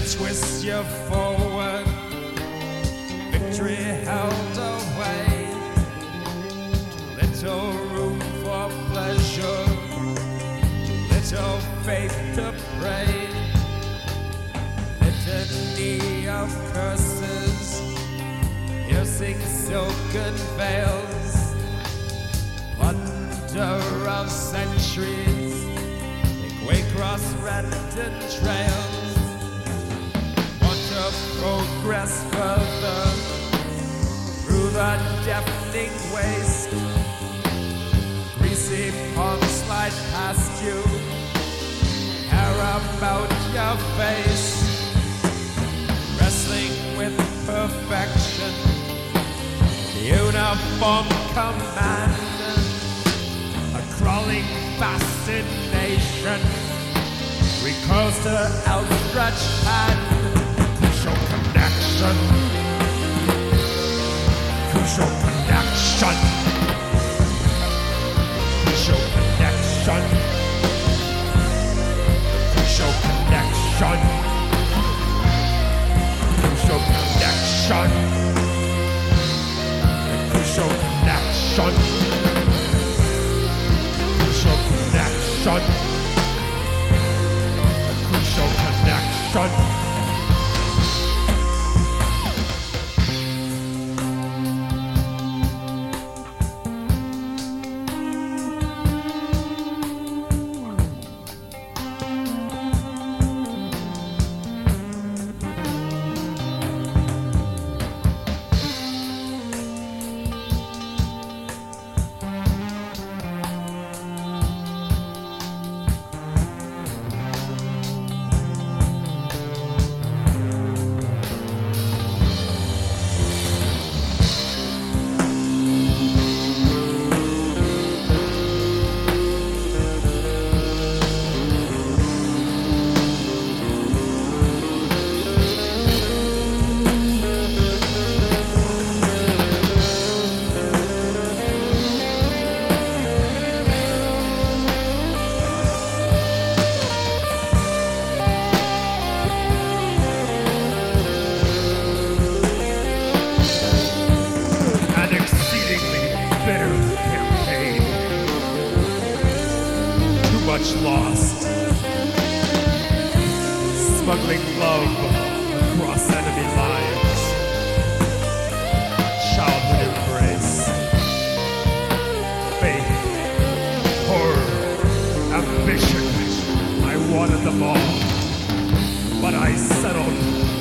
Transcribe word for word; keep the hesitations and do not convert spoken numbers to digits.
twist you forward, victory held away, little room for pleasure, little faith to pray, litany of curses, piercing silken veils, wonder of centuries, make way cross random trails. Progress further through the deafening waste. Greasy palms slide past you, hair about your face, wrestling with perfection, uniform command, a crawling fascination recalls to outstretched hand. Connection, crucial connection, crucial connection, crucial connection, crucial connection, crucial connection, crucial connection, crucial connection. Much lost, smuggling love across enemy lines, childhood embrace, faith, horror, ambition. I wanted them all, but I settled